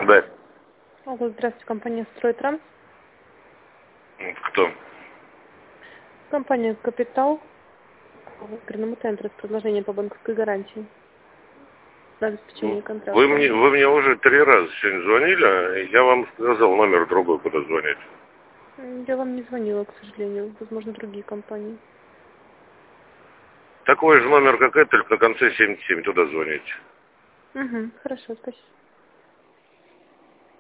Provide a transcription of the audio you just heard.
Да. Алло, здравствуйте, компания «Стройтранс». Кто? Компания «Капитал» по экстренному центру с предложением по банковской гарантии на обеспечение контракта. Вы мне уже 3 раза сегодня звонили, я вам сказал номер другой, куда звонить. Я вам не звонила, к сожалению. Возможно, другие компании. Такой же номер, как это, только на конце 77, туда звоните. Угу, хорошо, спасибо.